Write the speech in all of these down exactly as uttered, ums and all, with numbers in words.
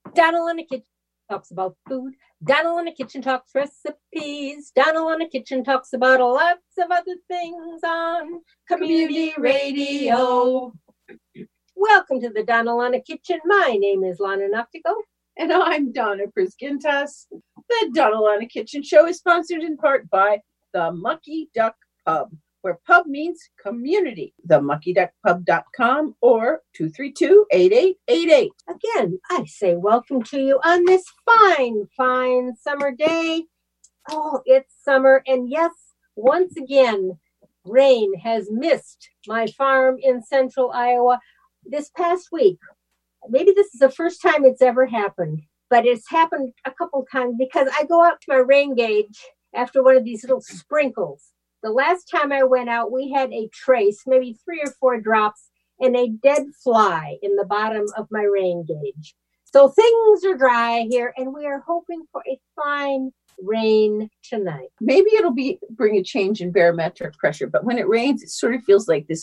Donald in the kitchen talks about food. Donald in the kitchen talks recipes. Donald in the kitchen talks about lots of other things on community radio. Welcome to the Donald in the Kitchen. My name is Lana Noctico. And I'm Donna Priskintas. The Donald in the Kitchen show is sponsored in part by the Mucky Duck Pub, where pub means community. the mucky duck pub dot com or two three two, eight eight eight eight. Again, I say welcome to you on this fine, fine summer day. Oh, it's summer. And yes, once again, rain has missed my farm in central Iowa this past week. Maybe this is the first time it's ever happened, but it's happened a couple times because I go out to my rain gauge after one of these little sprinkles. The last time I went out, we had a trace, maybe three or four drops, and a dead fly in the bottom of my rain gauge. So things are dry here, and we are hoping for a fine rain tonight. Maybe it'll be bring a change in barometric pressure, but when it rains, it sort of feels like this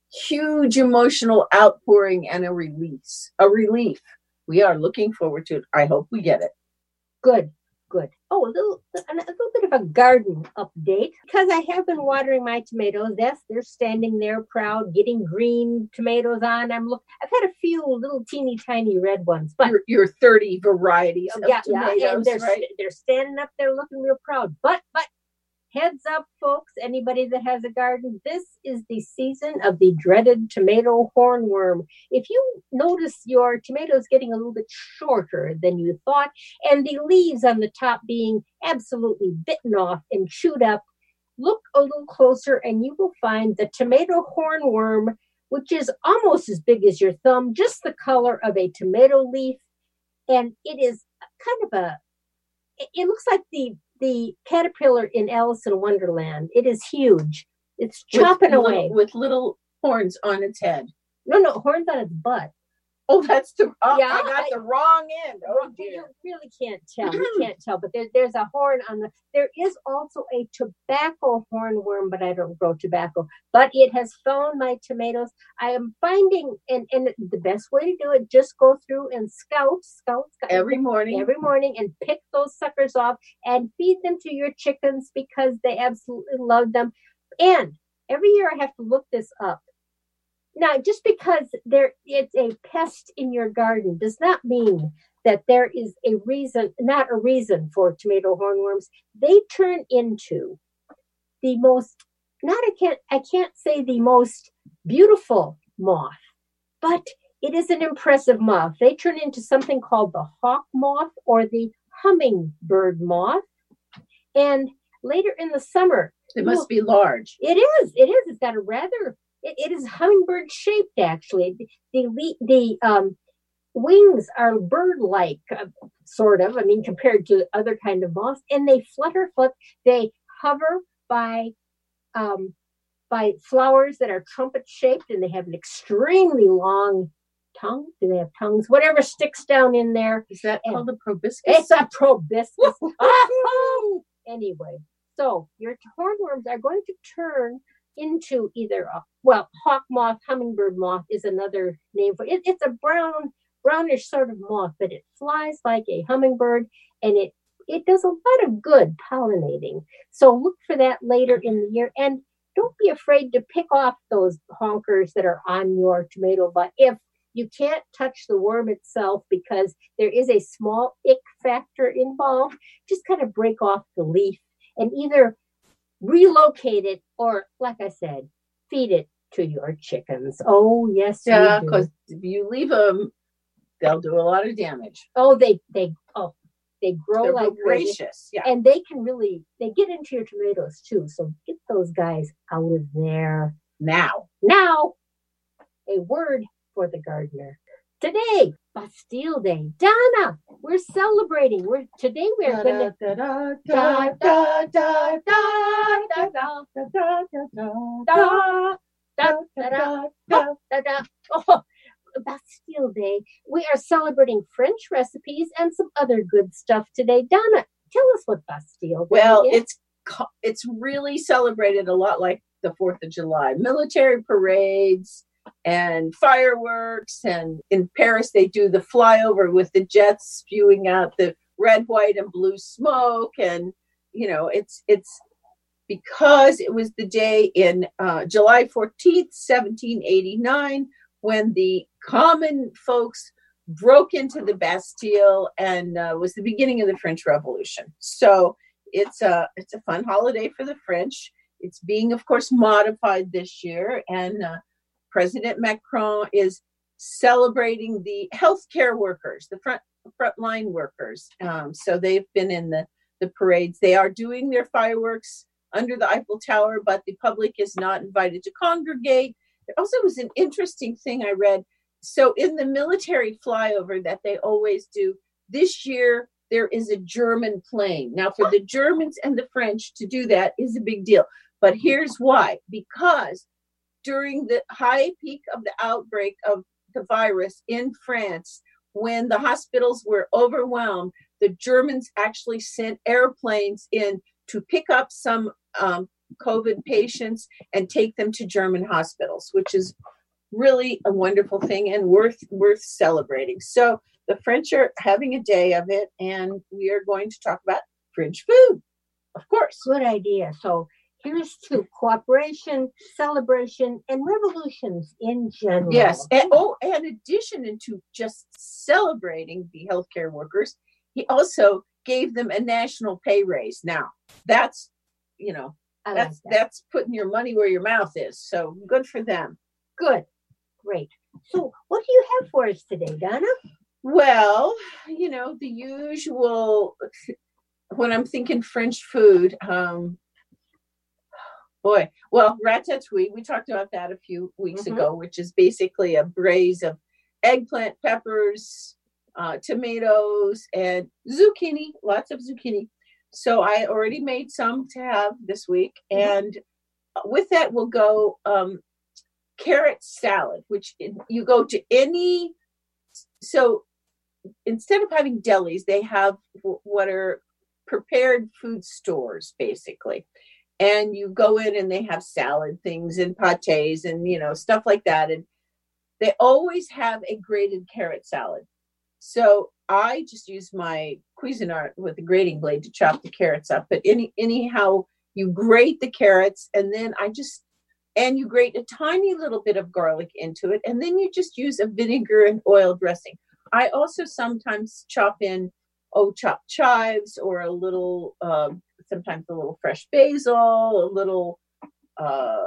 huge emotional outpouring and a release, a relief. We are looking forward to it. I hope we get it. Good, good. Oh, a little, a little bit of a garden update because I have been watering my tomatoes. Yes, they're standing there proud, getting green tomatoes on. I'm look. I've had a few little teeny tiny red ones, but your, your thirty varieties of yeah, tomatoes, yeah, and they're, right? They're standing up there looking real proud. But, but. Heads up, folks, anybody that has a garden, this is the season of the dreaded tomato hornworm. If you notice your tomatoes getting a little bit shorter than you thought, and the leaves on the top being absolutely bitten off and chewed up, look a little closer and you will find the tomato hornworm, which is almost as big as your thumb, just the color of a tomato leaf. And it is kind of a, it looks like the the caterpillar in Alice in Wonderland. It is huge. It's chopping with away. Little, with little horns on its head. No, no, horns on its butt. Oh, that's the, oh, yeah, I got I, the wrong end. Oh, dear. You really can't tell. You can't tell, but there, there's a horn on the, there is also a tobacco hornworm, but I don't grow tobacco, but it has found my tomatoes. I am finding, and, and the best way to do it, just go through and scout, scout, scout. Every morning. Every morning and pick those suckers off and feed them to your chickens because they absolutely love them. And every year I have to look this up. Now, just because there it's a pest in your garden does not mean that there is a reason, not a reason for tomato hornworms. They turn into the most, not I can't, I can't say the most beautiful moth, but it is an impressive moth. They turn into something called the hawk moth or the hummingbird moth. And later in the summer, it must be large. It is. It is. It's got a rather. It, it is hummingbird shaped, actually. The the, the um, wings are bird-like, uh, sort of. I mean, compared to other kind of moths, and they flutter, flutter. They hover by um, by flowers that are trumpet-shaped, and they have an extremely long tongue. Do they have tongues? Whatever sticks down in there. Is that and called a proboscis? It's a proboscis. Anyway, so your hornworms are going to turn into either a, well, hawk moth, hummingbird moth is another name for it. It's a brown, brownish sort of moth, but it flies like a hummingbird, and it it does a lot of good pollinating. So look for that later in the year, and don't be afraid to pick off those honkers that are on your tomato butt. If you can't touch the worm itself because there is a small ick factor involved, just kind of break off the leaf and either relocate it or, like I said, feed it to your chickens. Oh, yes. Yeah, because if you leave them, they'll do a lot of damage. Oh, they, they, oh, they grow They're like voracious. Yeah. And they can really, they get into your tomatoes too. So get those guys out of there. Now. Now, a word for the gardener. Today, Bastille Day. Donna, we're celebrating. We're today we're going to da da da da da da da da Oh, Bastille Day. We are celebrating French recipes and some other good stuff today. Donna, tell us what Bastille Day well, is. Well, it's it's really celebrated a lot like the fourth of July. Military parades, and fireworks. And in Paris, they do the flyover with the jets spewing out the red, white, and blue smoke. And, you know, it's, it's because it was the day in uh, July fourteenth, seventeen eighty-nine, when the common folks broke into the Bastille and uh, was the beginning of the French Revolution. So it's a, it's a fun holiday for the French. It's being, of course, modified this year. And uh, President Macron is celebrating the healthcare workers, the front frontline workers. Um, so they've been in the, the parades. They are doing their fireworks under the Eiffel Tower, but the public is not invited to congregate. There also was an interesting thing I read. So in the military flyover that they always do, this year there is a German plane. Now for the Germans and the French to do that is a big deal. But here's why. Because during the high peak of the outbreak of the virus in France, when the hospitals were overwhelmed, the Germans actually sent airplanes in to pick up some um, COVID patients and take them to German hospitals, which is really a wonderful thing and worth worth celebrating. So the French are having a day of it, and we are going to talk about French food, of course. Good idea. So here's to cooperation, celebration, and revolutions in general. Yes. And, oh, in addition to just celebrating the healthcare workers, he also gave them a national pay raise. Now, that's, you know, I that's like that. that's putting your money where your mouth is. So good for them. Good. Great. So what do you have for us today, Donna? Well, you know, the usual, when I'm thinking French food, um, boy, well, ratatouille, we talked about that a few weeks Mm-hmm. ago, which is basically a braise of eggplant, peppers, uh, tomatoes, and zucchini, lots of zucchini. So I already made some to have this week. Mm-hmm. And with that, we'll go um, carrot salad, which you go to any, so instead of having delis, they have what are prepared food stores, basically. And you go in and they have salad things and pâtés and, you know, stuff like that. And they always have a grated carrot salad. So I just use my Cuisinart with a grating blade to chop the carrots up. But any anyhow, you grate the carrots, and then I just, and you grate a tiny little bit of garlic into it. And then you just use a vinegar and oil dressing. I also sometimes chop in, oh, chopped chives or a little, um, sometimes a little fresh basil, a little uh,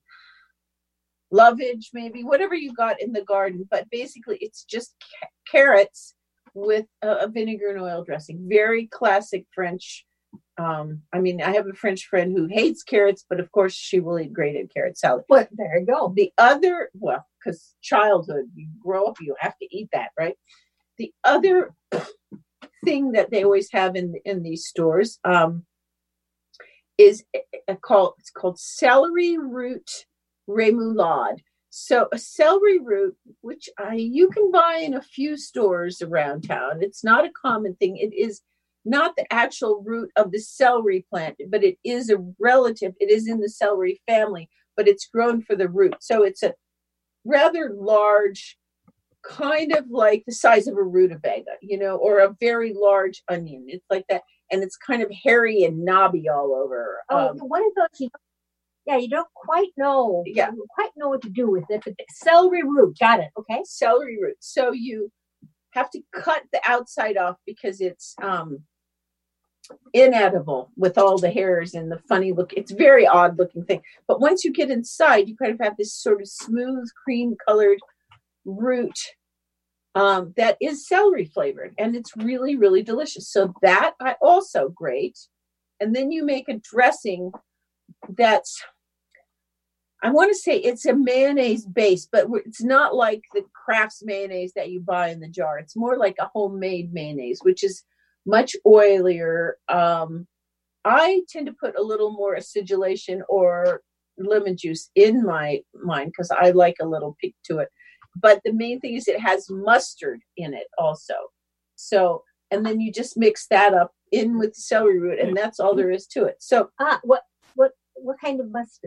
lovage, maybe, whatever you got in the garden. But basically, it's just ca- carrots with a, a vinegar and oil dressing. Very classic French. Um, I mean, I have a French friend who hates carrots, but of course she will eat grated carrot salad. Well, there you go. The other, well, because childhood, you grow up, you have to eat that, right? The other thing that they always have in in these stores um, is a, a called it's called celery root remoulade. So a celery root, which I you can buy in a few stores around town. It's not a common thing. It is not the actual root of the celery plant, but it is a relative. It is in the celery family, but it's grown for the root. So it's a rather large, kind of like the size of a rutabaga, you know, or a very large onion. It's like that. And it's kind of hairy and knobby all over. Oh, Um, one of those, you, yeah, you don't quite know. Yeah. You don't quite know what to do with it. But the celery root, got it. Okay. celery root. So you have to cut the outside off because it's um, inedible with all the hairs and the funny look. It's a very odd looking thing. But once you get inside, you kind of have this sort of smooth, cream colored root um, that is celery flavored. And it's really, really delicious. So that I also grate. And then you make a dressing that's, I want to say it's a mayonnaise base, but it's not like the Kraft's mayonnaise that you buy in the jar. It's more like a homemade mayonnaise, which is much oilier. Um, I tend to put a little more acidulation or lemon juice in my mine because I like a little kick to it. But the main thing is it has mustard in it also. So, and then you just mix that up in with the celery root, and that's all there is to it. So, Ah, what what what kind of mustard?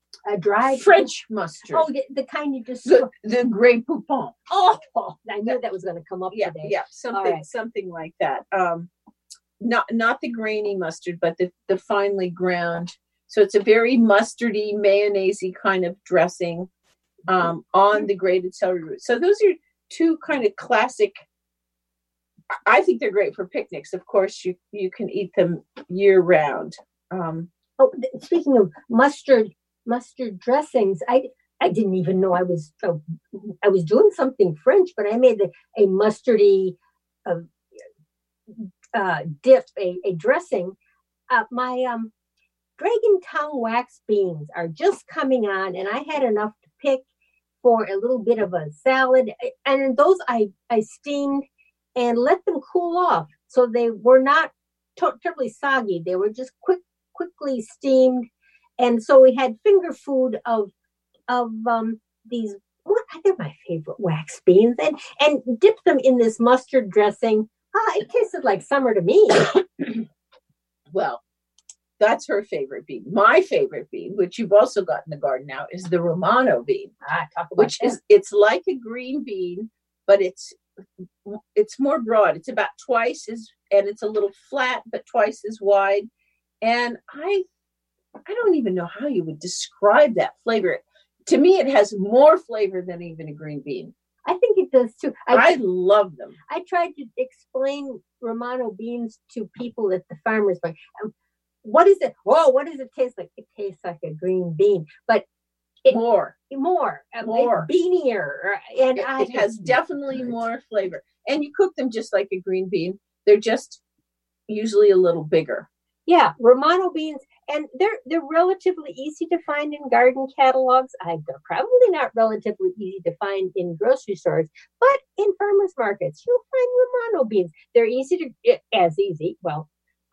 A dried French mustard. Oh, the, the kind you just. The, the Grey Poupon. Oh, I knew that was going to come up Yeah, today. yeah, something, right. something like that. Um, not not the grainy mustard, but the the finely ground. So it's a very mustardy, mayonnaisey kind of dressing um, on the grated celery root. So those are two kind of classic. I think they're great for picnics. Of course, you you can eat them year round. Um, oh, th- speaking of mustard, mustard dressings, I I didn't even know I was uh, I was doing something French, but I made a, a mustardy uh, uh, dip, a, a dressing. Uh, my um, dragon tongue wax beans are just coming on, and I had enough to pick for a little bit of a salad. And those I, I steamed and let them cool off. So they were not to- totally soggy. They were just quick, quickly steamed. And so we had finger food of of um, these, what, they're my favorite wax beans, and, and dipped them in this mustard dressing. Ah, it tasted like summer to me. well, that's her favorite bean. My favorite bean, which you've also got in the garden now, is the Romano bean. Ah, talk about which that. is, it's like a green bean, but it's it's more broad. It's about twice as, and it's a little flat, but twice as wide. And I I don't even know how you would describe that flavor. To me, it has more flavor than even a green bean. I think it does too. I, I love them. I tried to explain Romano beans to people at the farmer's market. Um, what is it? Oh, what does it taste like? It tastes like a green bean, but it, more, more, more, beanier, and it, I, it has definitely more flavor. And you cook them just like a green bean. They're just usually a little bigger. Yeah, Romano beans, and they're they're relatively easy to find in garden catalogs. I, they're probably not relatively easy to find in grocery stores, but in farmers markets, you'll find Romano beans. They're easy to, as easy, well,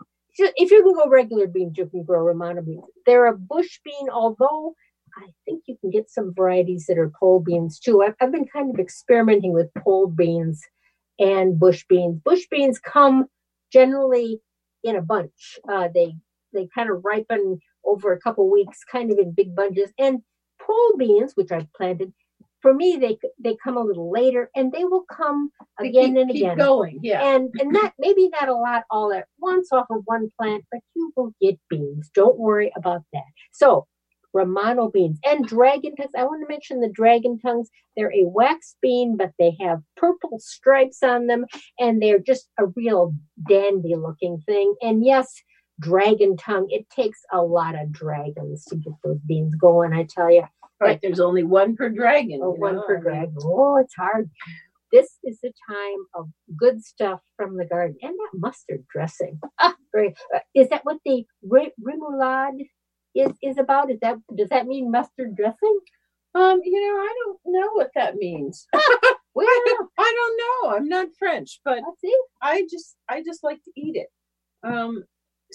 if you can go regular beans, you can grow Romano beans. They're a bush bean, although I think you can get some varieties that are pole beans too. I've, I've been kind of experimenting with pole beans and bush beans. Bush beans come generally in a bunch. Uh, they they kind of ripen over a couple weeks, kind of in big bunches. And pole beans, which I've planted, for me they they come a little later, and they will come They again keep, and keep again. going, yeah. And and not maybe not a lot all at once off of one plant, but you will get beans. Don't worry about that. So Romano beans and dragon tongues. I want to mention the dragon tongues. They're a wax bean, but they have purple stripes on them, and they're just a real dandy looking thing. And yes, dragon tongue, it takes a lot of dragons to get those beans going, I tell you. Right, there's only one per dragon. Oh, you one know? per dragon. Oh, it's hard. This is the time of good stuff from the garden. And that mustard dressing. Ah, very, uh, is that what the re- remoulade is, is about? Is that, does that mean mustard dressing? Um, you know, I don't know what that means. Well, I, don't, I don't know. I'm not French, but let's see. I just I just like to eat it. Um,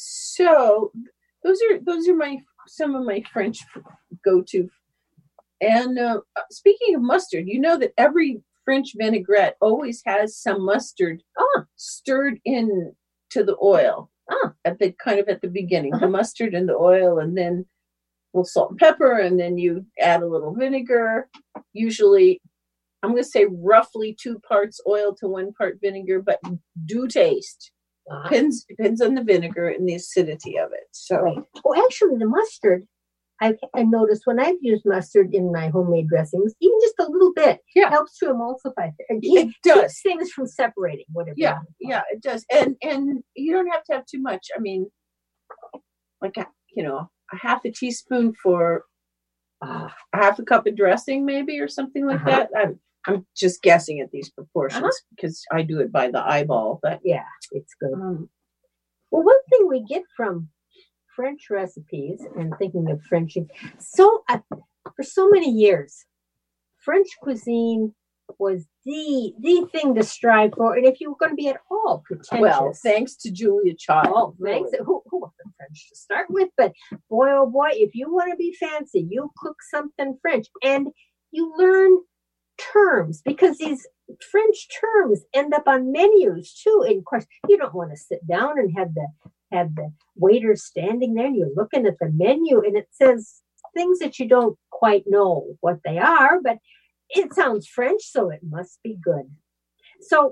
so those are those are my some of my French go-to. And uh, speaking of mustard, you know that every French vinaigrette always has some mustard oh. stirred in to the oil oh. at the kind of at the beginning, Uh-huh. the mustard and the oil, and then a little salt and pepper, and then you add a little vinegar. Usually, I'm going to say roughly two parts oil to one part vinegar, but do taste. Uh-huh. Depends depends on the vinegar and the acidity of it. So, right. Oh, actually, the mustard. I've I noticed when I've used mustard in my homemade dressings, even just a little bit, yeah, helps to emulsify. It, it does. Keeps things from separating. Whatever. Yeah, yeah, it does. And and you don't have to have too much. I mean, like a, you know, a half a teaspoon for uh, a half a cup of dressing, maybe, or something like Uh-huh. that. I'm I'm just guessing at these proportions Uh-huh. because I do it by the eyeball. But Yeah, it's good. um, Well, one thing we get from French recipes, and thinking of French, so uh, for so many years, French cuisine was the the thing to strive for. And if you were going to be at all pretentious, well, thanks to Julia Child. oh, thanks. Who, who wasn't French to start with? But boy, oh boy, if you want to be fancy, you cook something French, and you learn terms, because these French terms end up on menus too. And of course, you don't want to sit down and have the have the waiter standing there, and you're looking at the menu, and it says things that you don't quite know what they are, but it sounds French, so it must be good. So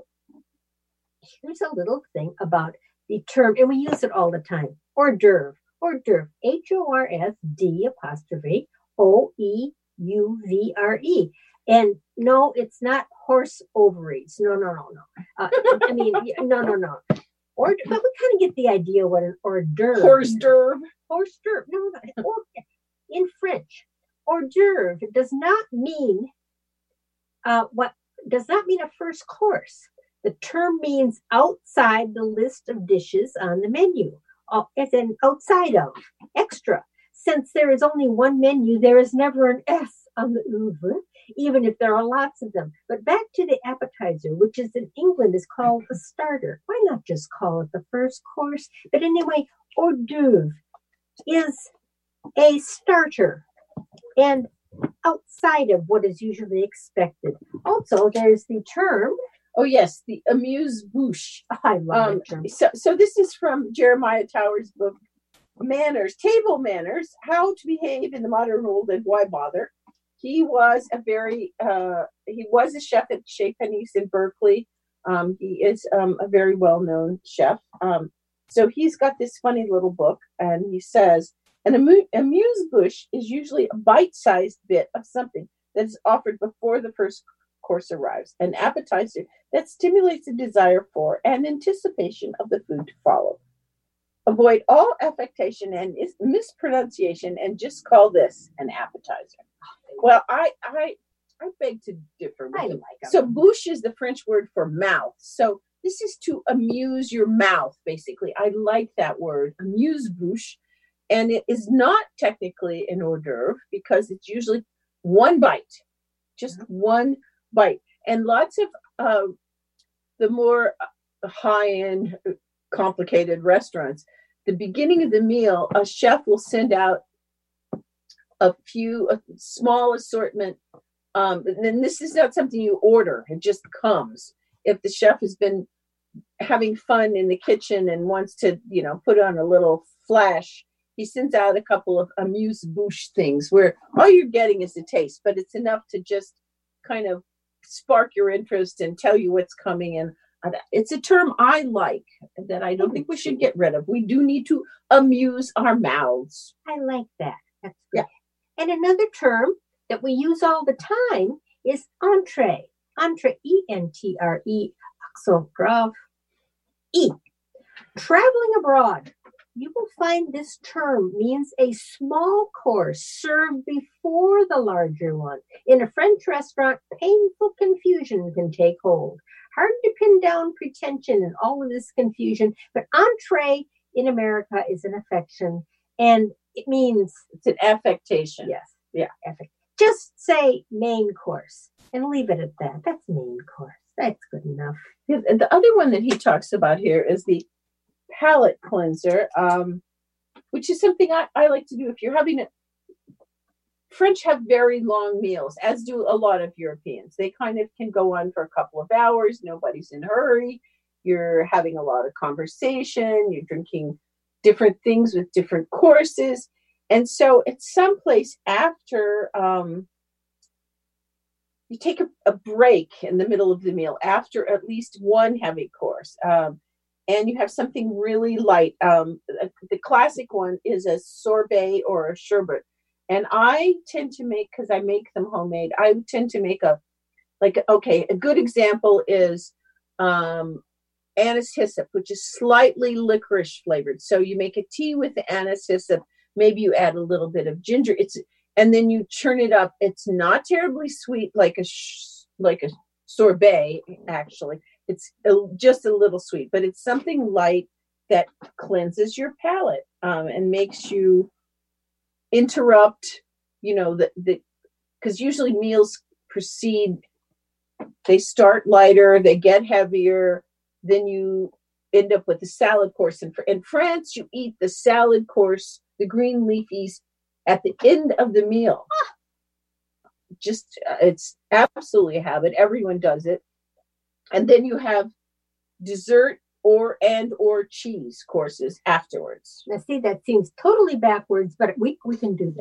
here's a little thing about the term, and we use it all the time, hors d'oeuvre. Hors d'oeuvre, H O R S D apostrophe O E U V R E. And no, it's not horse ovaries. No, no, no, no. Uh, I mean, no, no, no. Or, but we kind of get the idea what an hors d'oeuvre. Hors d'oeuvre. Hors d'oeuvre. No, no. Or, in French, hors d'oeuvre does not mean uh, what does not mean a first course. The term means outside the list of dishes on the menu, uh, as in outside of, extra. Since there is only one menu, there is never an S on the oeuvre, even if there are lots of them. But back to the appetizer, which is in England is called the starter. Why not just call it the first course? But anyway, hors d'oeuvre is a starter and outside of what is usually expected. Also, there's the term. Oh, yes, the amuse-bouche. I love um, that term. So, so this is from Jeremiah Tower's book, Manners, Table Manners, How to Behave in the Modern World and Why Bother. He was a very, uh, he was a chef at Chez Panisse in Berkeley. Um, he is um, a very well-known chef. Um, so he's got this funny little book, and he says, an amu- amuse-bouche is usually a bite-sized bit of something that is offered before the first course arrives, an appetizer that stimulates a desire for and anticipation of the food to follow. Avoid all affectation and mispronunciation and just call this an appetizer. Well, I I I beg to differ with I you. like So them. bouche is the French word for mouth. So this is to amuse your mouth, basically. I like that word, amuse-bouche. And it is not technically an hors d'oeuvre because it's usually one bite, just mm-hmm. one bite. And lots of uh, the more high-end, complicated restaurants, the beginning of the meal, a chef will send out a few, a small assortment. Um, and then this is not something you order. It just comes. If the chef has been having fun in the kitchen and wants to, you know, put on a little flash, he sends out a couple of amuse-bouche things where all you're getting is a taste, but it's enough to just kind of spark your interest and tell you what's coming. And it's a term I like that I don't think we should get rid of. We do need to amuse our mouths. I like that. That's good. Yeah. And another term that we use all the time is entree. Entree, E N T R E, accent grave, E. Traveling abroad, you will find this term means a small course served before the larger one. In a French restaurant, painful confusion can take hold. Hard to pin down pretension and all of this confusion, but entree in America is an affection, and it means it's an affectation. Yes, yeah, affect. Just say main course and leave it at that. That's main course. That's good enough. Yeah, the other one that he talks about here is the palate cleanser, um, which is something I, I like to do. If you're having a French have very long meals, as do a lot of Europeans. They kind of can go on for a couple of hours. Nobody's in a hurry. You're having a lot of conversation. You're drinking different things with different courses. And so it's someplace after um, you take a, a break in the middle of the meal after at least one heavy course. Um, and you have something really light. Um, the classic one is a sorbet or a sherbet. And I tend to make, because I make them homemade, I tend to make a, like, okay, a good example is um, anise hyssop, which is slightly licorice flavored. So you make a tea with the anise hyssop. Maybe you add a little bit of ginger. It's and then you churn it up. It's not terribly sweet like a sh- like a sorbet, actually. It's a, just a little sweet, but it's something light that cleanses your palate um, and makes you interrupt, you know, the the because usually meals proceed, they start lighter, they get heavier, then you end up with the salad course. And in France, you eat the salad course, the green leafies, at the end of the meal. Just uh, it's absolutely a habit. Everyone does it. And then you have dessert or and or cheese courses afterwards. Now, see, that seems totally backwards, but we we can do that.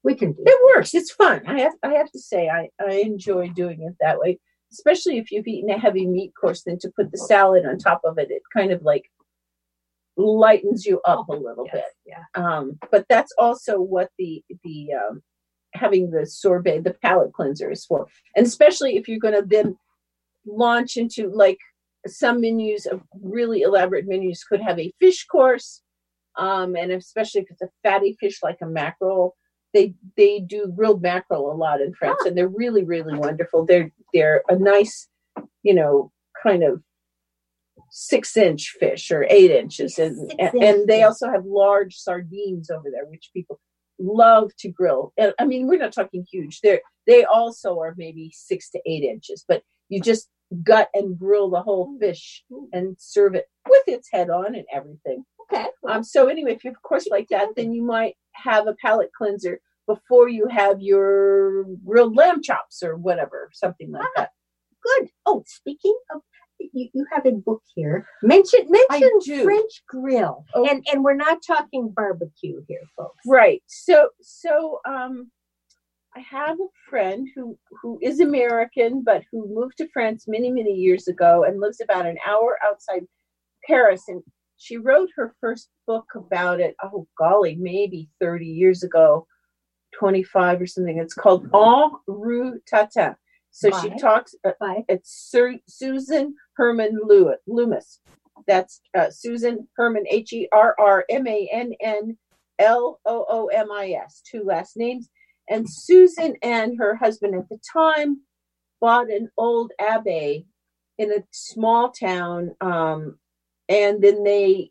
We can do it. It works. It's fun. I have I have to say I, I enjoy doing it that way, especially if you've eaten a heavy meat course. Then to put the salad on top of it, it kind of like lightens you up a little Yes, bit. yeah. Um, but that's also what the the um, having the sorbet, the palate cleanser is for, and especially if you're going to then launch into like some menus of really elaborate menus could have a fish course, um, and especially if it's a fatty fish like a mackerel. They they do grilled mackerel a lot in France, Ah. and they're really really wonderful. They're they're a nice, you know, kind of six inch fish or eight inches, and Six and, inch and they fish. also have large sardines over there, which people love to grill. And, I mean, we're not talking huge. They they also are maybe six to eight inches, but you just gut and grill the whole fish and serve it with its head on and everything. Okay. Um, so anyway, if you have a course like that, then you might have a palate cleanser before you have your grilled lamb chops or whatever, something like that. Good. Oh, speaking of, you, you have a book here. Mention mention do. French grill, Oh. and and we're not talking barbecue here, folks. Right. So so um, I have a friend who who is American, but who moved to France many many years ago and lives about an hour outside Paris, and she wrote her first book about it. Oh golly, maybe thirty years ago. twenty-five or something. It's called En Rue Tatin. So By? she talks, uh, By? it's Sir, Susan Herman Lew- Loomis. That's uh, Susan Herman, H E R R M A N N L O O M I S, two last names. And Susan and her husband at the time bought an old abbey in a small town. Um, and then they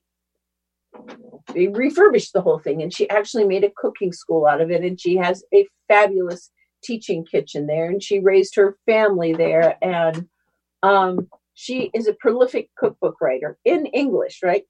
they refurbished the whole thing, and she actually made a cooking school out of it, and she has a fabulous teaching kitchen there, and she raised her family there, and um, she is a prolific cookbook writer in English, right?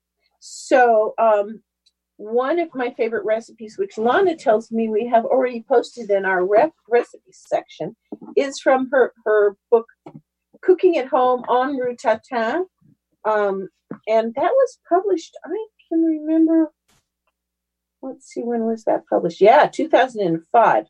So um, one of my favorite recipes, which Lana tells me we have already posted in our ref- recipes section, is from her, her book, Cooking at Home, En Rue Tatin, um, and that was published, I can remember, let's see, when was that published? Yeah, two thousand five.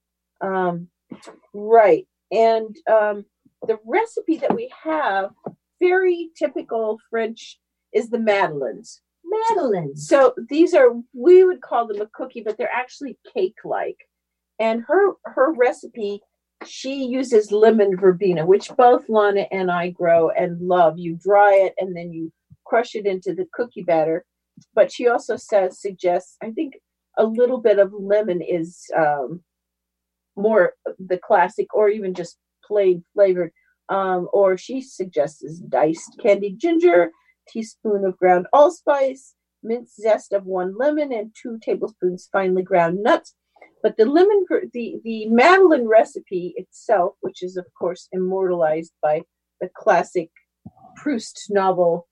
Um, right. And um, the recipe that we have, very typical French, is the madeleines. Madeleines. So these are, we would call them a cookie, but they're actually cake-like. And her her recipe, she uses lemon verbena, which both Lana and I grow and love. You dry it and then you crush it into the cookie batter. But she also says, suggests, I think a little bit of lemon is um, more the classic, or even just plain flavored. Um, or she suggests is diced candied ginger, teaspoon of ground allspice, minced zest of one lemon, and two tablespoons finely ground nuts. But the lemon, the, the Madeleine recipe itself, which is of course immortalized by the classic Proust novel,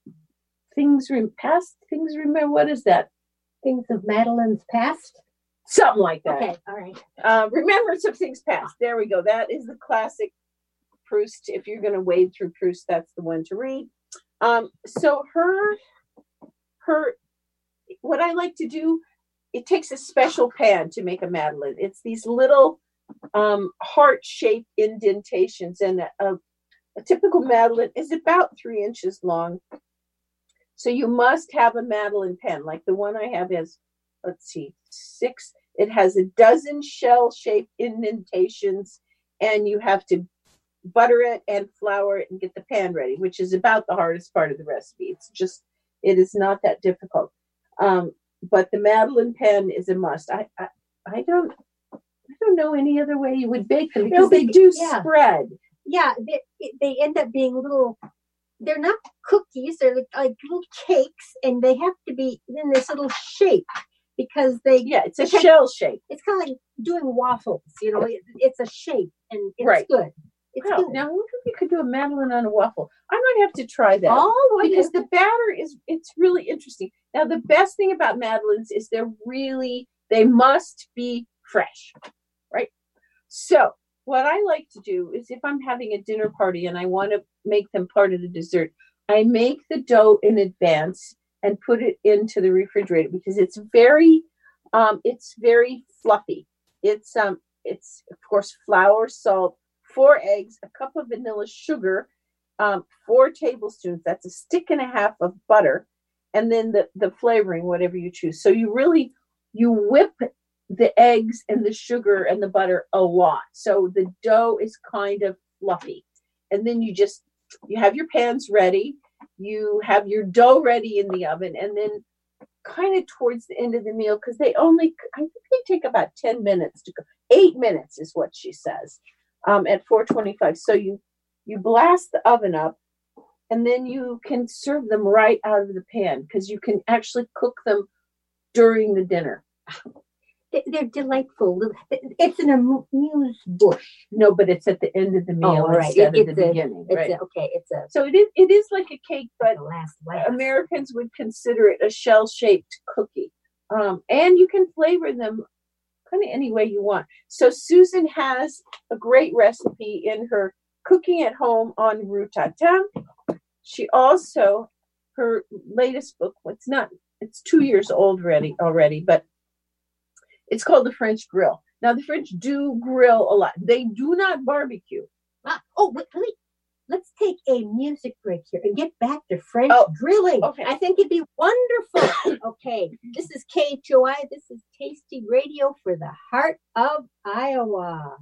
Things Rem- Past, Things Remember, what is that? Things of Madeleine's past. Something like that. Okay, all right. Uh, Remembrance of Things Past. There we go. That is the classic Proust. If you're going to wade through Proust, that's the one to read. Um, so her, her, what I like to do, it takes a special pan to make a Madeleine. It's these little um, heart-shaped indentations, and a, a, a typical Madeleine is about three inches long. So you must have a Madeleine pen, like the one I have has, let's see, six. It has a dozen shell-shaped indentations, and you have to butter it and flour it and get the pan ready, which is about the hardest part of the recipe. It's just, it is not that difficult. Um, but the Madeleine pen is a must. I, I, I don't, I don't know any other way you would bake them, because No, they but- do yeah. spread. Yeah, they, they end up being little, they're not cookies, they're like, like little cakes, and they have to be in this little shape because they, Yeah, it's a Okay. shell shape. it's kind of like doing waffles, you know, it, it's a shape and it's Right. good. It's Wow. good. Now, I wonder if you could do a Madeleine on a waffle. I might have to try that. Oh, Because the batter is, it's really interesting. Now, the best thing about Madeleines is they're really, they must be fresh, right? So what I like to do is if I'm having a dinner party and I want to make them part of the dessert, I make the dough in advance and put it into the refrigerator because it's very, um, it's very fluffy. It's um, it's of course flour, salt, four eggs, a cup of vanilla sugar, um, four tablespoons. That's a stick and a half of butter, and then the the flavoring, whatever you choose. So you really you whip the eggs and the sugar and the butter a lot, so the dough is kind of fluffy, and then you just you have your pans ready. You have your dough ready in the oven, and then kind of towards the end of the meal, because they only, I think they take about ten minutes to cook. Eight minutes is what she says, um, at four twenty-five. So you, you blast the oven up, and then you can serve them right out of the pan, because you can actually cook them during the dinner. They're delightful. It's an amuse bush. No, but it's at the end of the meal, oh, right. instead it, of the a, beginning. It's right? a, okay, it's a. So it is. It is like a cake, but last, last. Americans would consider it a shell-shaped cookie, um, and you can flavor them kind of any way you want. So Susan has a great recipe in her Cooking at Home en route. She also, her latest book. It's not. It's two years old already. Already, but. It's called the French Grill. Now, the French do grill a lot. They do not barbecue. Ah, oh, wait, wait. Let's take a music break here and get back to French oh, grilling. Okay. I think it'd be wonderful. Okay, this is K H O I. This is Tasty Radio for the heart of Iowa.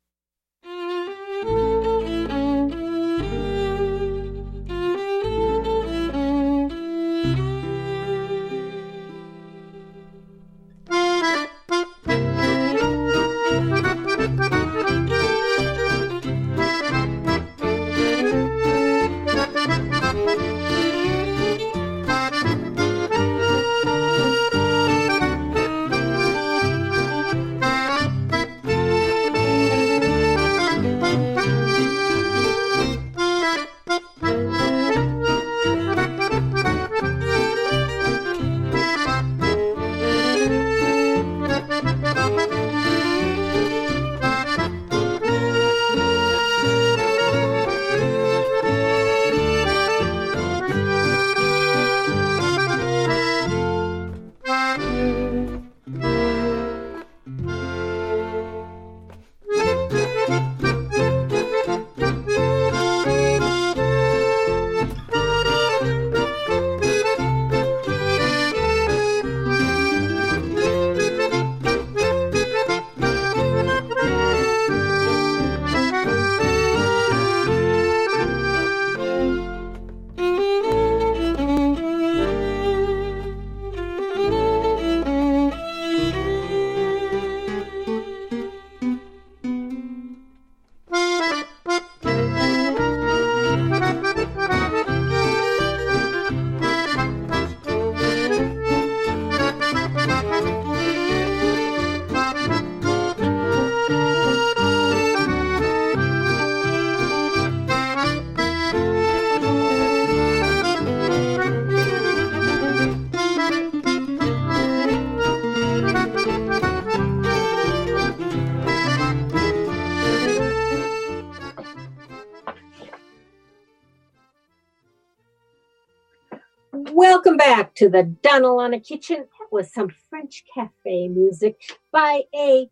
Welcome back to the Donna Lana Kitchen. That was some French cafe music by a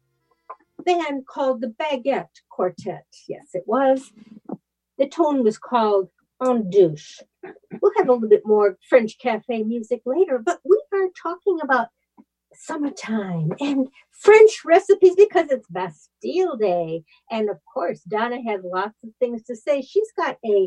band called the Baguette Quartet. Yes, it was. The tone was called En Douche. We'll have a little bit more French cafe music later, but we are talking about summertime and French recipes because it's Bastille Day. And of course, Donna has lots of things to say. She's got a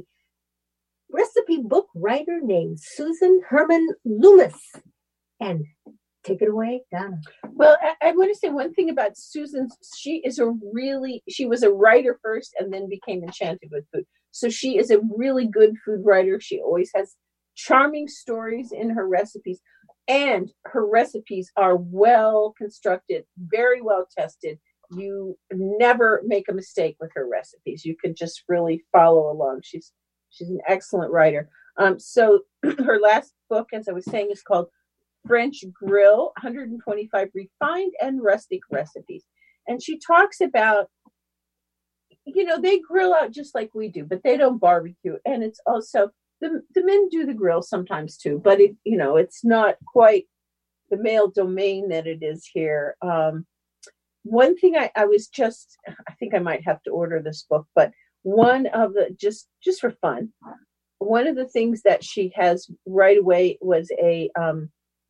recipe book writer named Susan Herman Loomis. And take it away, Donna. Well, I, I want to say one thing about Susan. She is a really, she was a writer first and then became enchanted with food. So she is a really good food writer. She always has charming stories in her recipes. And her recipes are well constructed, very well tested. You never make a mistake with her recipes. You can just really follow along. She's she's an excellent writer. Um, so her last book, as I was saying, is called French Grill, one hundred twenty-five Refined and Rustic Recipes. And she talks about, you know, they grill out just like we do, but they don't barbecue. And it's also, the, the men do the grill sometimes too, but it, you know, it's not quite the male domain that it is here. Um, one thing I, I was just, I think I might have to order this book, but one of the, just, just for fun, one of the things that she has right away was a, um,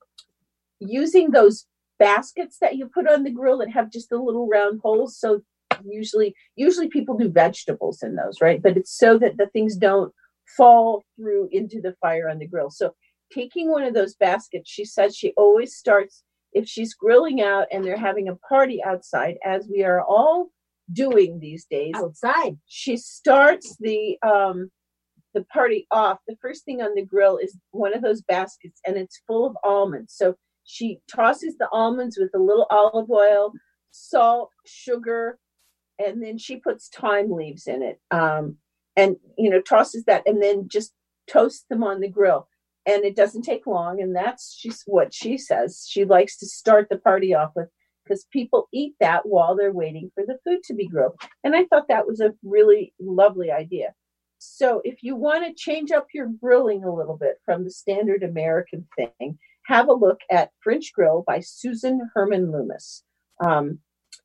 using those baskets that you put on the grill that have just the little round holes. So usually, usually people do vegetables in those, right? But it's so that the things don't fall through into the fire on the grill. So taking one of those baskets, she says she always starts, if she's grilling out and they're having a party outside, as we are all doing these days, outside, she starts the um, the party off. The first thing on the grill is one of those baskets, and it's full of almonds. So she tosses the almonds with a little olive oil, salt, sugar, and then she puts thyme leaves in it, um, and you know tosses that, and then just toasts them on the grill. And it doesn't take long, and that's she's what she says she likes to start the party off with, because people eat that while they're waiting for the food to be grilled. And I thought that was a really lovely idea. So if you want to change up your grilling a little bit from the standard American thing, have a look at French Grill by Susan Herman Loomis. Um,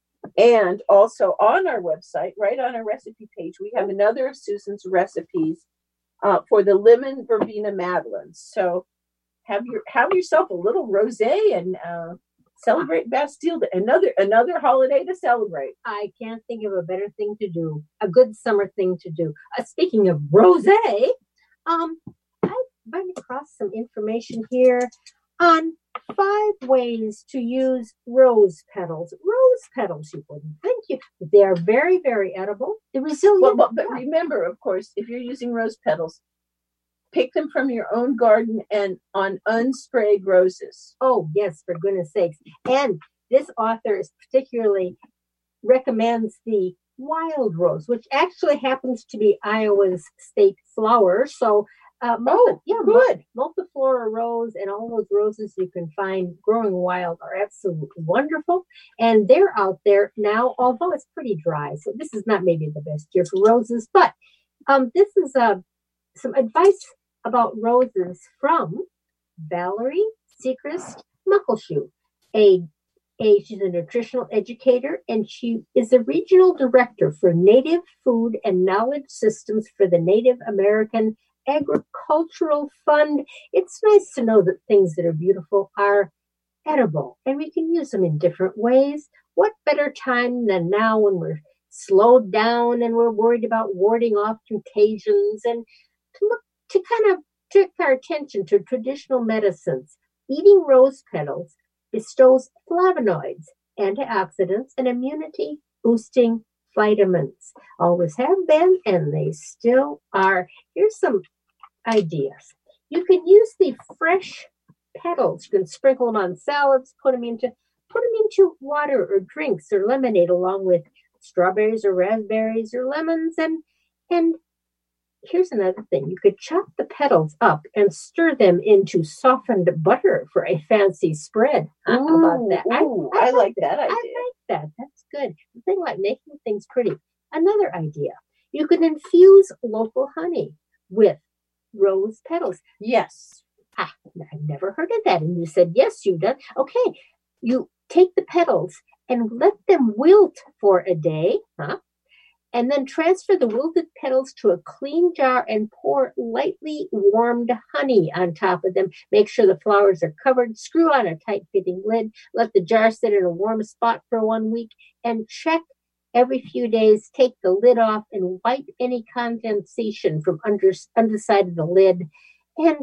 and also on our website, right on our recipe page, we have another of Susan's recipes uh, for the lemon verbena madeleines. So have your have yourself a little rosé and uh, celebrate Bastille Day. Another another holiday to celebrate. I can't think of a better thing to do. A good summer thing to do. Uh, speaking of rosé, um, I ran across some information here on five ways to use rose petals. Rose petals, you wouldn't think you. They are very, very edible. They're resilient. Well, but, but remember, of course, if you're using rose petals, pick them from your own garden and on unsprayed roses. Oh, yes, for goodness sakes. And this author is particularly recommends the wild rose, which actually happens to be Iowa's state flower. So, uh, multi- oh, yeah, good. Multiflora rose and all those roses you can find growing wild are absolutely wonderful. And they're out there now, although it's pretty dry. So this is not maybe the best year for roses, but um, this is uh, some advice about roses from Valerie Sechrist Muckleshoe, a a she's a nutritional educator, and she is the regional director for Native Food and Knowledge Systems for the Native American Agricultural Fund. It's nice to know that things that are beautiful are edible, and we can use them in different ways. What better time than now when we're slowed down and we're worried about warding off contagions, and to look to kind of turn our attention to traditional medicines. Eating rose petals bestows flavonoids, antioxidants, and immunity-boosting vitamins. Always have been, and they still are. Here's some ideas. You can use the fresh petals. You can sprinkle them on salads, put them into put them into water or drinks or lemonade along with strawberries or raspberries or lemons. And and here's another thing. You could chop the petals up and stir them into softened butter for a fancy spread. How about that? Ooh, I, I, I like that idea. I like that. That's good. The thing like making things pretty. Another idea. You could infuse local honey with rose petals. Yes. Ah, I've never heard of that. And you said, yes, you've done. Okay. You take the petals and let them wilt for a day. Huh? And then transfer the wilted petals to a clean jar and pour lightly warmed honey on top of them. Make sure the flowers are covered. Screw on a tight-fitting lid. Let the jar sit in a warm spot for one week. And check every few days. Take the lid off and wipe any condensation from under underside of the lid. And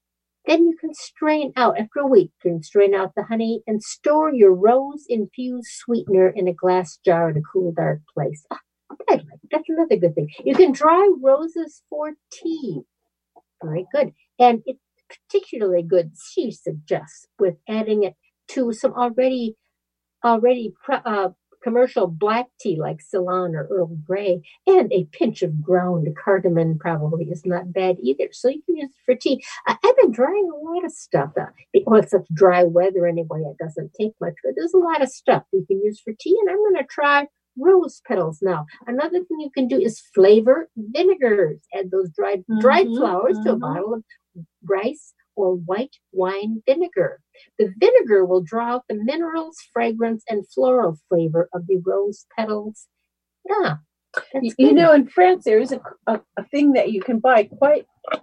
then you can strain out, after a week, you can strain out the honey and store your rose-infused sweetener in a glass jar in a cool, dark place. Good. That's another good thing. You can dry roses for tea. Very good. And it's particularly good, she suggests, with adding it to some already already uh, commercial black tea like Ceylon or Earl Grey, and a pinch of ground cardamom probably is not bad either. So you can use it for tea. Uh, I've been drying a lot of stuff. Uh, well, it's such dry weather anyway, it doesn't take much, but there's a lot of stuff you can use for tea, and I'm going to try rose petals now. Another thing you can do is flavor vinegars. Add those dried mm-hmm, dried flowers mm-hmm. to a bottle of rice or white wine vinegar. The vinegar will draw out the minerals, fragrance, and floral flavor of the rose petals. Yeah. You, you know, in France, there is a, a, a thing that you can buy quite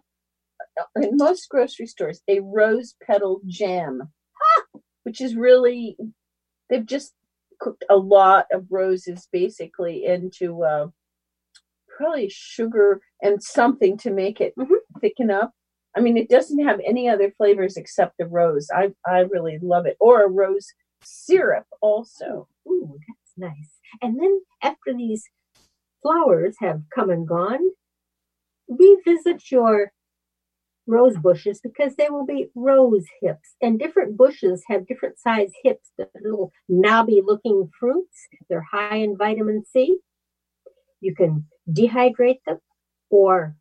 in most grocery stores, a rose petal jam, which is really, they've just cooked a lot of roses basically into uh, probably sugar and something to make it Mhm. thicken up. I mean, it doesn't have any other flavors except the rose. I I really love it. Or a rose syrup also. Ooh, that's nice. And then after these flowers have come and gone, revisit your rose bushes because they will be rose hips. And different bushes have different size hips, the little knobby looking fruits. They're high in vitamin C. You can dehydrate them or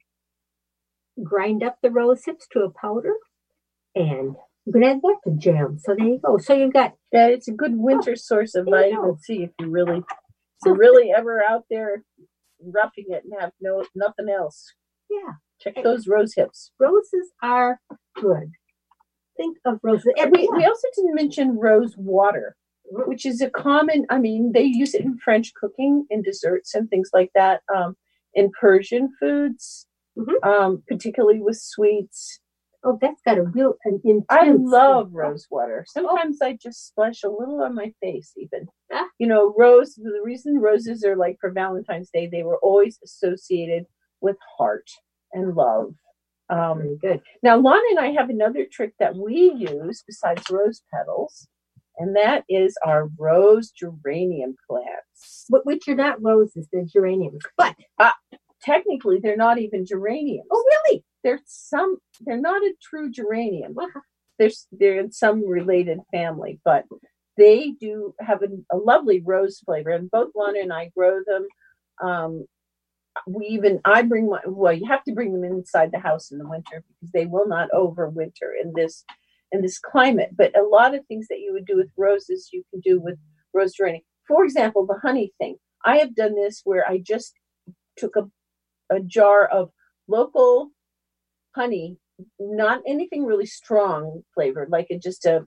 grind up the rose hips to a powder and you can add that to jam. So there you go. So you've got Yeah, it's a good winter Oh, source of there you vitamin go. C if you really, if So- you're really ever out there roughing it and have no nothing else. yeah, Check those rose hips. roses are good. Think of roses. And we, we also didn't mention rose water, which is a common, I mean, they use it in French cooking, in desserts and things like that, um, in Persian foods, Mhm. um, particularly with sweets. Oh, that's got a real an intense. I love flavor. rose water. Sometimes I just splash a little on my face even. Ah. You know, rose, the reason roses are like for Valentine's Day, they were always associated with heart and love. Um, Very good. now, Lana and I have another trick that we use besides rose petals, and that is our rose geranium plants. Wh- Which are not roses, they're geraniums. But Technically, they're not even geraniums. oh, really? They're some. They're not a true geranium. Uh-huh. They're they're in some related family, but they do have a, a lovely rose flavor. And both Lana and I grow them. Um, we even I bring my well. You have to bring them inside the house in the winter because they will not overwinter in this in this climate. But a lot of things that you would do with roses, you can do with rose geranium. For example, the honey thing. I have done this where I just took a a jar of local honey, not anything really strong flavored, like it just a,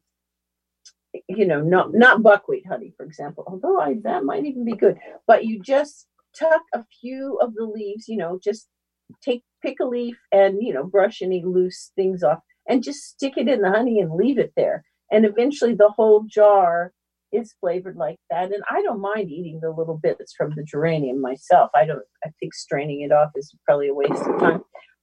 you know, not not buckwheat honey, for example. Although I that might even be good, but you just tuck a few of the leaves, you know, just take pick a leaf and you know brush any loose things off, and just stick it in the honey and leave it there, and eventually the whole jar is flavored like that. And I don't mind eating the little bits from the geranium myself. I don't. I think straining it off is probably a waste of time.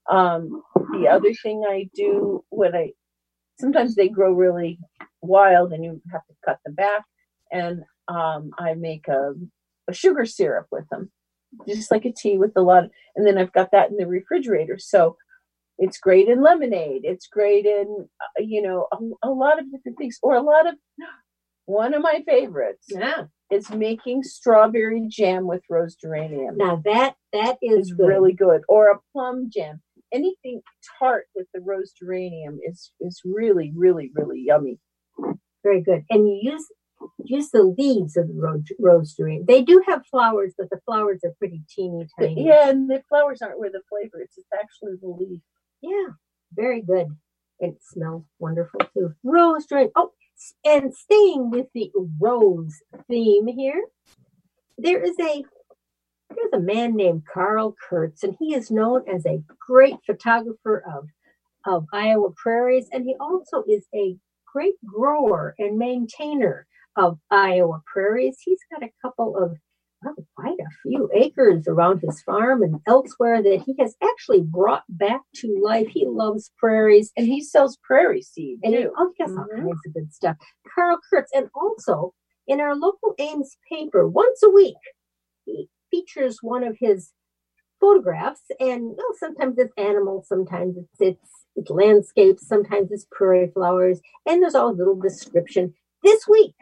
Um, the other thing I do when I sometimes they grow really wild and you have to cut them back, and um, I make a, a sugar syrup with them, just like a tea with a lot. Of, and then I've got that in the refrigerator, so it's great in lemonade. It's great in uh, you know a, a lot of different things, or a lot of. One of my favorites Yeah. is making strawberry jam with rose geranium. Now that that is It's good. really good. Or a plum jam. Anything tart with the rose geranium is is really, really, really yummy. Very good. And you use use the leaves of the rose, rose geranium. They do have flowers, but the flowers are pretty teeny tiny. Yeah, and the flowers aren't where the flavor is. It's actually the leaf. Yeah. Very good. And it smells wonderful too. Rose geranium. Oh, and staying with the rose theme here, there is a there's a man named Carl Kurtz, and he is known as a great photographer of of Iowa prairies, and he also is a great grower and maintainer of Iowa prairies. He's got a couple of well, quite a few acres around his farm and elsewhere that he has actually brought back to life. He loves prairies. And he sells prairie seed And he, too. oh, he has all Mhm. kinds of good stuff. Carl Kurtz, and also in our local Ames paper, once a week, he features one of his photographs. And well, sometimes it's animals, sometimes it's, it's it's landscapes, sometimes it's prairie flowers, and there's all a little description. This week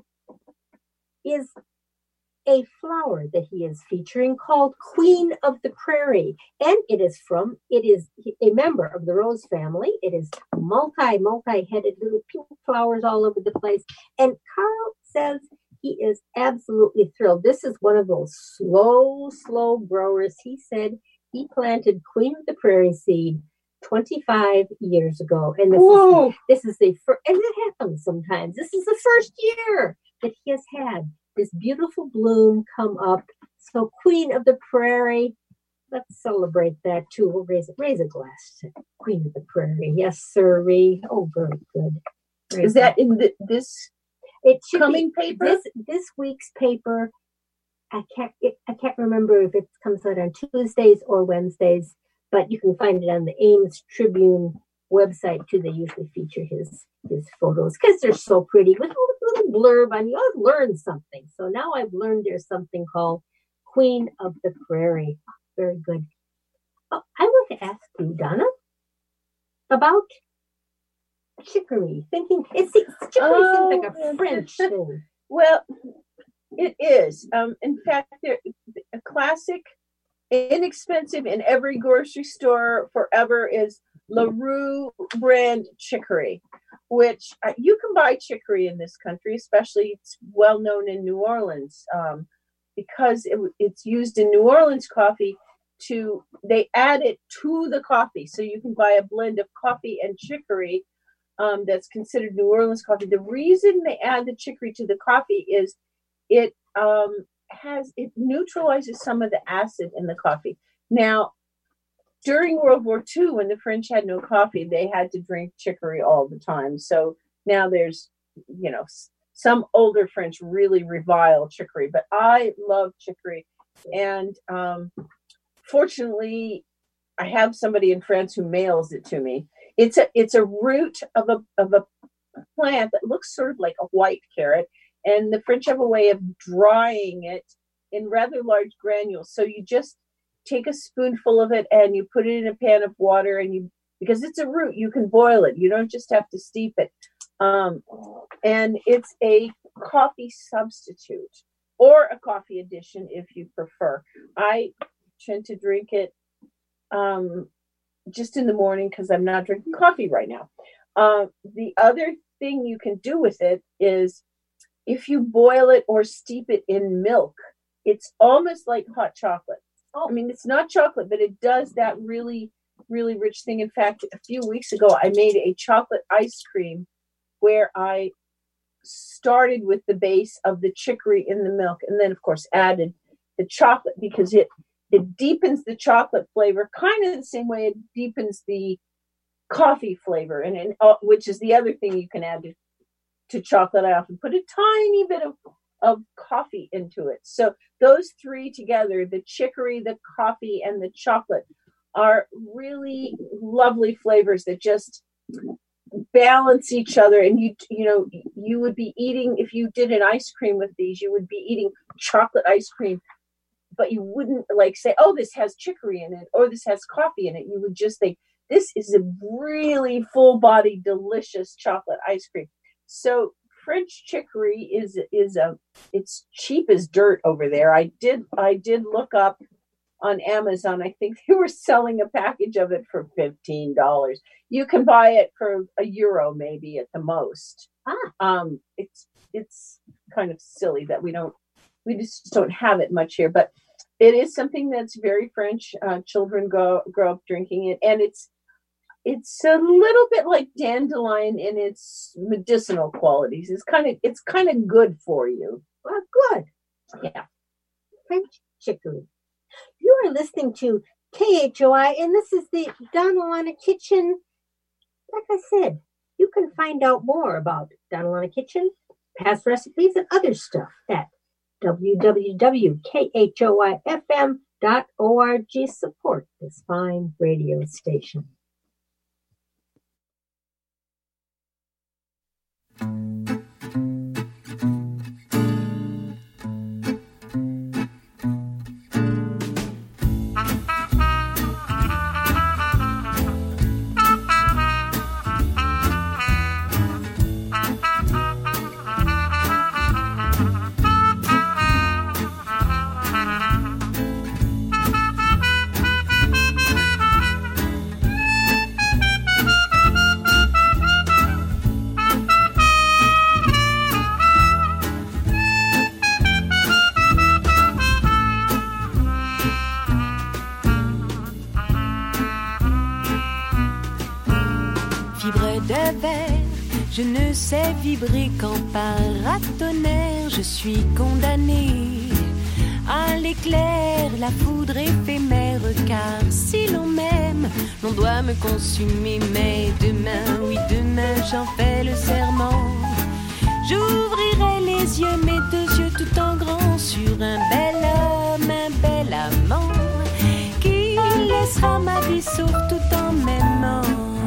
is a flower that he is featuring called Queen of the Prairie. And it is from, it is a member of the rose family. It is multi, multi-headed little pink flowers all over the place. And Carl says he is absolutely thrilled. This is one of those slow, slow growers. He said he planted Queen of the Prairie seed twenty-five years ago. And this Whoa. is this is the first, and it happens sometimes. This is the first year that he has had this beautiful bloom come up. So Queen of the Prairie, let's celebrate that too. We'll raise raise a glass to Queen of the Prairie. Yes, sirree. Oh, very good. Very Is that good. in the, this it should coming be, paper? This this week's paper. I can't it, I can't remember if it comes out on Tuesdays or Wednesdays, but you can find it on the Ames Tribune website too. They usually feature his his photos because they're so pretty with a little blurb on you. I've learned something. So now I've learned there's something called Queen of the Prairie. Very good. Oh, I want to ask you, Donna, about chicory. Thinking it's chicory Oh, seems like a French thing. Well, it is. Um, in fact, there, a classic, inexpensive in every grocery store forever is LaRue brand chicory, which uh, you can buy chicory in this country, especially it's well known in New Orleans um, because it, it's used in New Orleans coffee. To they add it to the coffee, so you can buy a blend of coffee and chicory um, that's considered New Orleans coffee. The reason they add the chicory to the coffee is it um, has it neutralizes some of the acid in the coffee. Now, during World War Two, when the French had no coffee, they had to drink chicory all the time. So now there's, you know, some older French really revile chicory, but I love chicory. And um, fortunately, I have somebody in France who mails it to me. It's a it's a root of a of a plant that looks sort of like a white carrot, and the French have a way of drying it in rather large granules. So you just take a spoonful of it and you put it in a pan of water, and you because it's a root, you can boil it. You don't just have to steep it. Um, and it's a coffee substitute or a coffee addition if you prefer. I tend to drink it um, just in the morning because I'm not drinking coffee right now. Uh, the other thing you can do with it is if you boil it or steep it in milk, it's almost like hot chocolate. Oh, I mean, it's not chocolate, but it does that really, really rich thing. In fact, a few weeks ago, I made a chocolate ice cream where I started with the base of the chicory in the milk and then, of course, added the chocolate because it It deepens the chocolate flavor, kind of the same way it deepens the coffee flavor, and, and uh, which is the other thing you can add to, to chocolate. I often put a tiny bit of, of coffee into it. So those three together, the chicory, the coffee, and the chocolate, are really lovely flavors that just balance each other. And you you know, you would be eating, if you did an ice cream with these, you would be eating chocolate ice cream, but you wouldn't like say, oh, this has chicory in it, or this has coffee in it. You would just think, this is a really full-bodied, delicious chocolate ice cream. So French chicory is is a it's cheap as dirt over there. I did I did look up on Amazon. I think they were selling a package of it for fifteen dollars. You can buy it for a euro maybe at the most. Ah. Um, it's it's kind of silly that we don't we just don't have it much here, but it is something that's very French. Uh, children go grow up drinking it, and it's it's a little bit like dandelion in its medicinal qualities. It's kind of it's kind of good for you. Well, good. Yeah. French chicory. You are listening to K H O I, and this is the Donna Kitchen. Like I said, you can find out more about Donna Kitchen, past recipes, and other stuff at w w w dot k h o i f m dot org. Support this fine radio station. Fibre de verre, je ne sais vibrer qu'en paratonnerre. Je suis condamnée à l'éclair, la foudre éphémère. Car si l'on m'aime, l'on doit me consumer. Mais demain, oui demain, j'en fais le serment. J'ouvrirai les yeux, mes deux yeux tout en grand, sur un bel homme, un bel amant, qui laissera ma vie sauve tout en m'aimant.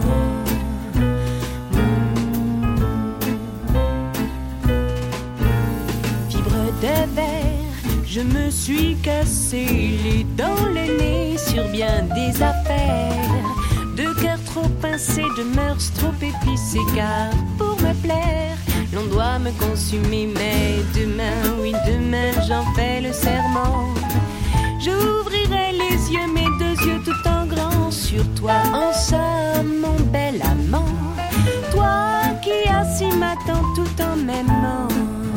Fibre de verre, je me suis cassé les dents, le nez sur bien des affaires. De cœur trop pincé, de mœurs trop épicées, car pour me plaire, l'on doit me consumer. Mais demain, oui demain, j'en fais le serment. J'ouvrirai les yeux, mes deux yeux tout en grand, sur toi en somme, mon bel amant. Toi qui assis m'attends tout en m'aimant.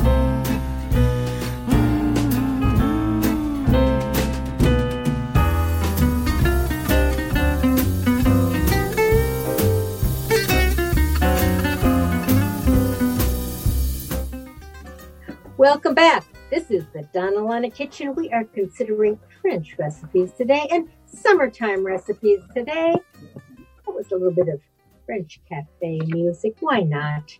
Welcome back. This is the Donna Lana Kitchen. We are considering French recipes today and summertime recipes today. That was a little bit of French cafe music. Why not?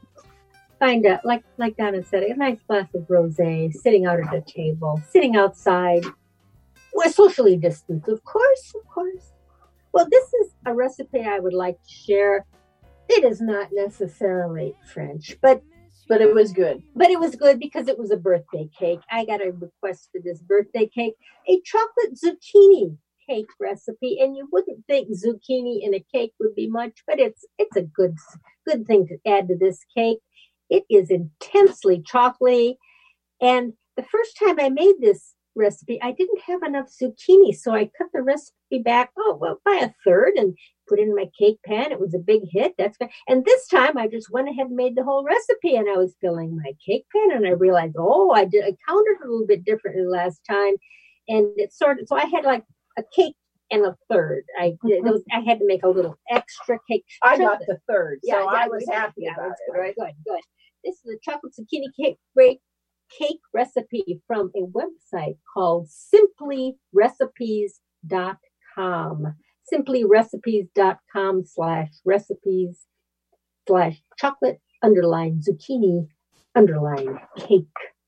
Find a, like like Donna said, a nice glass of rosé, sitting out at a table, sitting outside. We're socially distanced, of course, of course. Well, this is a recipe I would like to share. It is not necessarily French, but But it was good. But it was good because it was a birthday cake. I got a request for this birthday cake, a chocolate zucchini cake recipe. And you wouldn't think zucchini in a cake would be much, but it's it's a good good thing to add to this cake. It is intensely chocolatey. And the first time I made this recipe, I didn't have enough zucchini, so I cut the recipe back, oh, well, by a third and put it in my cake pan. It was a big hit. That's good. And this time I just went ahead and made the whole recipe, and I was filling my cake pan, and I realized, oh, I did I counted a little bit differently last time, and it sort of so I had like a cake and a third. I did those. I had to make a little extra cake. I got the third, so yeah, I yeah, was yeah, happy yeah, about it. Right, good, good. This is a chocolate zucchini cake break. Cake recipe from a website called simply recipes dot com. simply recipes dot com slash recipes slash chocolate underline zucchini underline cake.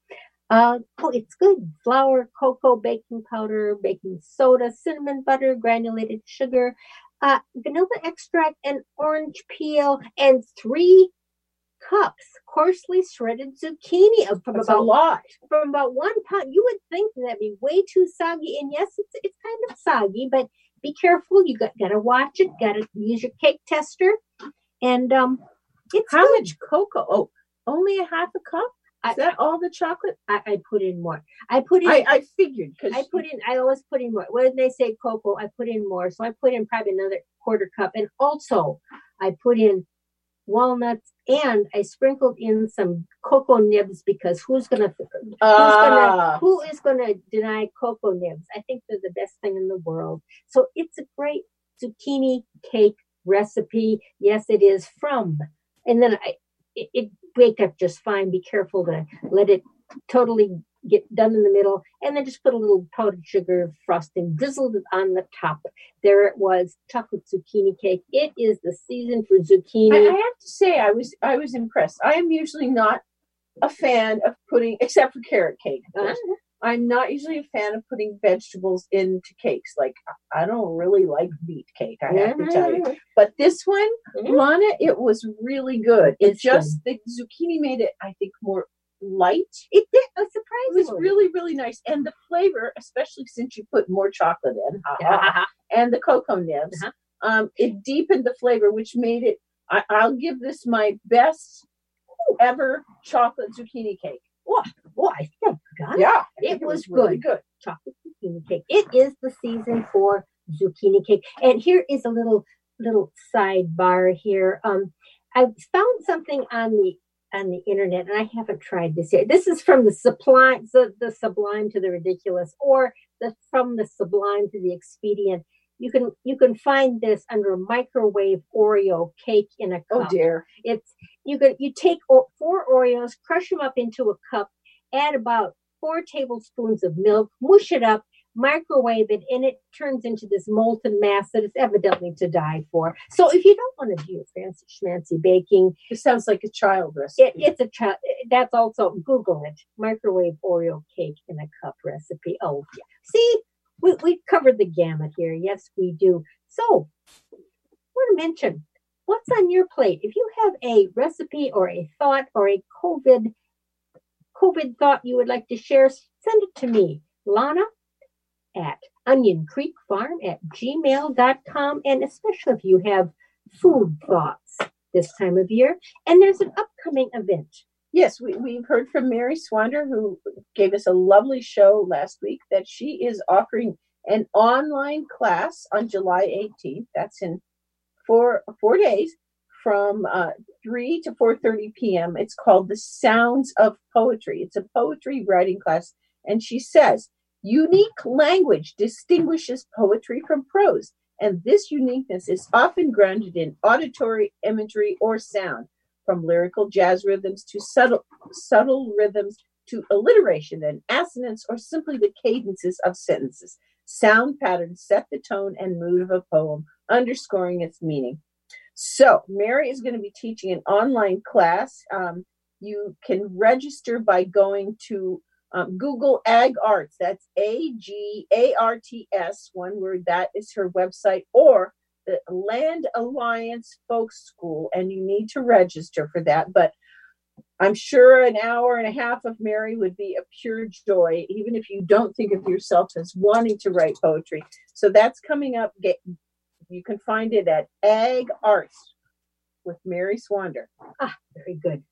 Uh, oh, it's good. Flour, cocoa, baking powder, baking soda, cinnamon butter, granulated sugar, uh, vanilla extract, and orange peel, and three cups coarsely shredded zucchini of from That's about a lot. from about one pound. You would think that'd be way too soggy, and yes, it's it's kind of soggy, but be careful. You got gotta watch it. Gotta use your cake tester, and um, it's How good. much cocoa? Oh, only a half a cup. Is I, that all the chocolate? I, I put in more. I put in. I, I figured because I put in. I always put in more. When they say cocoa, I put in more. So I put in probably another quarter cup, and also I put in walnuts, and I sprinkled in some cocoa nibs because who's gonna who's Ah. gonna who is gonna deny cocoa nibs? I think they're the best thing in the world. So it's a great zucchini cake recipe. Yes, it is from, and then I it, it baked up just fine. Be careful to let it totally get done in the middle, and then just put a little powdered sugar frosting, drizzled it on the top. There it was, chocolate zucchini cake. It is the season for zucchini. I, I have to say, I was I was impressed. I am usually not a fan of putting, except for carrot cake. Of course. Uh-huh. I'm not usually a fan of putting vegetables into cakes. Like, I don't really like meat cake, I have to tell you. But this one, Mhm. Lana, it was really good. It It's just, the zucchini made it, I think, more light. It did, uh, It was surprisingly. really, really nice. And the flavor, especially since you put more chocolate in, ha, ha, Uh-huh. and the cocoa nibs, Uh-huh. um, it deepened the flavor, which made it, I, I'll give this my best ever chocolate zucchini cake. Oh, oh, I think I got it. Yeah. I It think was really good. good. Chocolate zucchini cake. It is the season for zucchini cake. And here is a little little sidebar here. Um, I found something on the on the internet, and I haven't tried this yet. This is from the sublime, the, the sublime to the ridiculous, or the from the sublime to the expedient. You can you can find this under microwave Oreo cake in a cup. Oh dear. It's you can you take o- four Oreos, crush them up into a cup, add about four tablespoons of milk, mush it up, microwave it, and it turns into this molten mass that is evidently to die for. So if you don't want to do fancy schmancy baking, It sounds like a child recipe. it, it's a child. That's also Google it. Microwave Oreo cake in a cup recipe. Oh yeah. See, we we covered the gamut here. Yes, we do. So, I want to mention what's on your plate. If you have a recipe or a thought or a COVID COVID thought you would like to share, send it to me, Lana at onion creek farm at gmail dot com, and especially if you have food thoughts this time of year. And there's an upcoming event. Yes, we, we've heard from Mary Swander, who gave us a lovely show last week, that she is offering an online class on July eighteenth. That's in four, four days from uh, three to four thirty p.m. It's called The Sounds of Poetry. It's a poetry writing class. And she says, unique language distinguishes poetry from prose. And this uniqueness is often grounded in auditory imagery or sound. From lyrical jazz rhythms to subtle, subtle rhythms to alliteration and assonance, or simply the cadences of sentences. Sound patterns set the tone and mood of a poem, underscoring its meaning. So, Mary is going to be teaching an online class. Um, you can register by going to um, Google Ag Arts. That's A G A R T S, one word. That is her website, or the Land Alliance Folk School, and you need to register for that. But I'm sure an hour and a half of Mary would be a pure joy, even if you don't think of yourself as wanting to write poetry. So that's coming up. Get, you can find it at Ag Arts with Mary Swander. Ah, very good.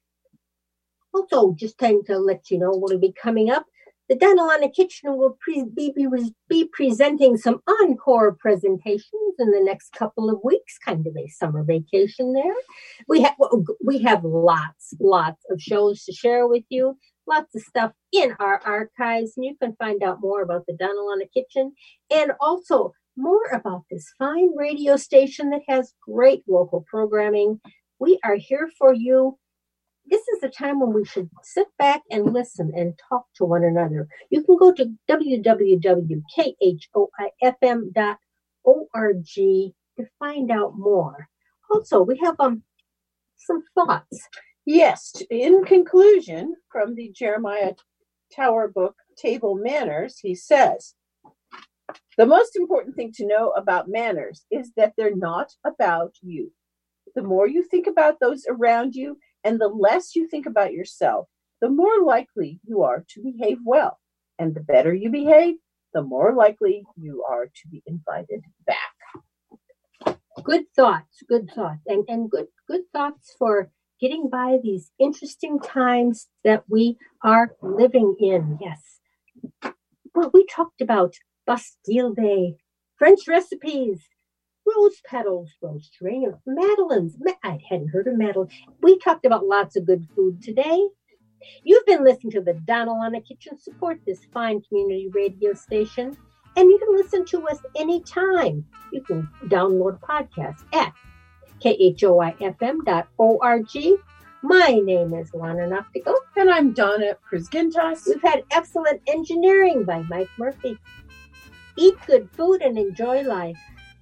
Also, just time to let you know what will be coming up. The Donna Lana Kitchen will pre- be, be, be presenting some encore presentations in the next couple of weeks, kind of a summer vacation there. We have we have lots, lots of shows to share with you, lots of stuff in our archives, and you can find out more about the Donna Lana Kitchen and also more about this fine radio station that has great local programming. We are here for you. This is the time when we should sit back and listen and talk to one another. You can go to w w w dot k h o i f m dot org to find out more. Also, we have um some thoughts. Yes, in conclusion, from the Jeremiah Tower book, Table Manners, he says, the most important thing to know about manners is that they're not about you. The more you think about those around you, and the less you think about yourself, the more likely you are to behave well. And the better you behave, the more likely you are to be invited back. Good thoughts, good thoughts, and, and good good thoughts for getting by these interesting times that we are living in. Yes. Well, we talked about Bastille Day, French recipes, rose petals, rose geranium, madeleines. I hadn't heard of madeleine. We talked about lots of good food today. You've been listening to the Donna Lana Kitchen. Support this fine community radio station, and you can listen to us anytime. You can download podcasts at k h o i f m dot org. My name is Lana Noctico. And I'm Donna Prisgintas. We've had excellent engineering by Mike Murphy. Eat good food and enjoy life.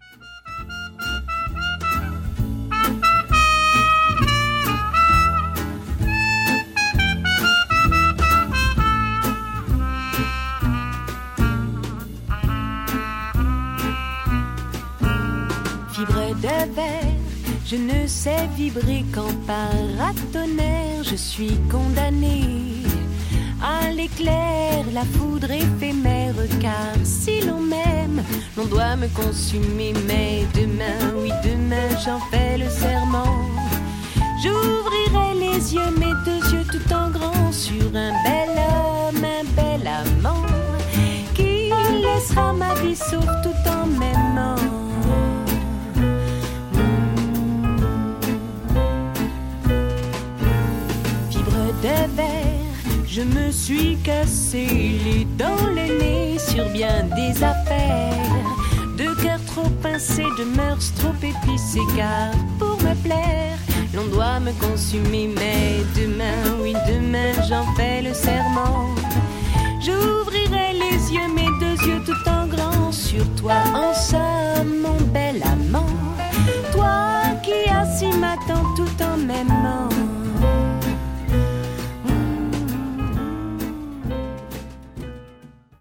Fibre de verre, je ne sais vibrer qu'en paratonnerre. Je suis condamnée à l'éclair, la foudre éphémère. Car si l'on m'aime, l'on doit me consumer. Mais demain, oui demain, j'en fais le serment. J'ouvrirai les yeux, mes deux yeux tout en grand, sur un bel homme, un bel amant, qui laissera ma vie sauve tout en m'aimant. De verre, je me suis cassé les dents, le nez sur bien des affaires. De de cœur trop pincé, de mœurs trop épicées, car pour me plaire, l'on doit me consumer. Mais demain, oui demain, j'en fais le serment. J'ouvrirai les yeux, mes deux yeux tout en grand, sur toi, en somme, mon bel amant. Toi qui assis m'attends tout en m'aimant.